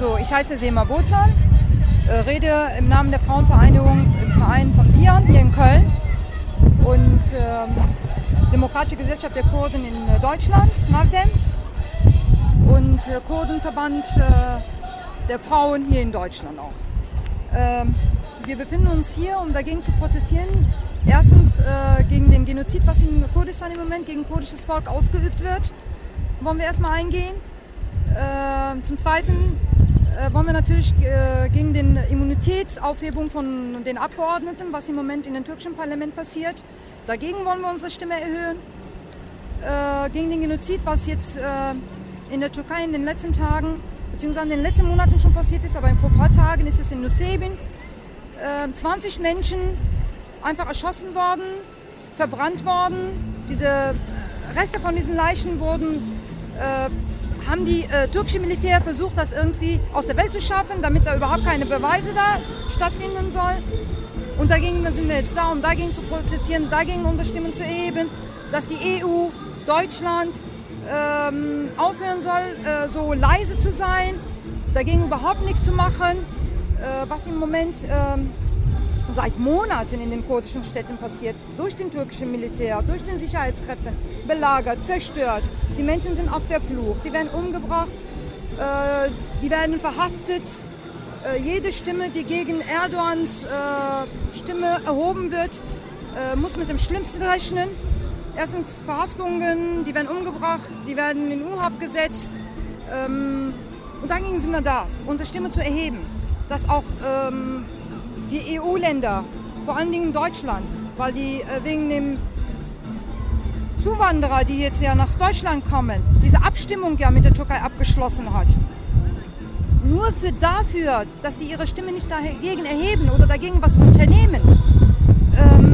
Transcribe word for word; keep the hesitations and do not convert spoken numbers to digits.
So, ich heiße Sema Bozan, äh, rede im Namen der Frauenvereinigung im Verein von Bian hier in Köln und äh, Demokratische Gesellschaft der Kurden in äh, Deutschland, NAVDEM, und äh, Kurdenverband äh, der Frauen hier in Deutschland auch. Ähm, wir befinden uns hier, um dagegen zu protestieren. Erstens äh, gegen den Genozid, was in Kurdistan im Moment gegen kurdisches Volk ausgeübt wird, wollen wir erstmal eingehen. Äh, zum Zweiten äh, wollen wir natürlich äh, gegen die Immunitätsaufhebung von den Abgeordneten, was im Moment in dem türkischen Parlament passiert. Dagegen wollen wir unsere Stimme erhöhen. Äh, gegen den Genozid, was jetzt äh, in der Türkei in den letzten Tagen, beziehungsweise in den letzten Monaten schon passiert ist, aber vor ein paar Tagen ist es in Nusaybin. Äh, zwanzig Menschen einfach erschossen worden, verbrannt worden. Diese Reste von diesen Leichen wurden, äh, haben die äh, türkische Militär versucht, das irgendwie aus der Welt zu schaffen, damit da überhaupt keine Beweise da stattfinden sollen. Und dagegen sind wir jetzt da, um dagegen zu protestieren, dagegen unsere Stimmen zu erheben, dass die E U, Deutschland ähm, aufhören soll, äh, so leise zu sein, dagegen überhaupt nichts zu machen, äh, was im Moment äh, seit Monaten in den kurdischen Städten passiert, durch den türkischen Militär, durch den Sicherheitskräften, belagert, zerstört. Die Menschen sind auf der Flucht, die werden umgebracht, äh, die werden verhaftet. Äh, jede Stimme, die gegen Erdogans äh, Stimme erhoben wird, äh, muss mit dem Schlimmsten rechnen. Erstens Verhaftungen, die werden umgebracht, die werden in U-Haft gesetzt. Ähm, und dagegen sind wir da, unsere Stimme zu erheben, dass auch ähm, die E U-Länder, vor allen Dingen Deutschland, weil die äh, wegen dem Zuwanderer, die jetzt ja nach Deutschland kommen, diese Abstimmung ja mit der Türkei abgeschlossen hat. Nur für dafür, dass sie ihre Stimme nicht dagegen erheben oder dagegen was unternehmen, ähm,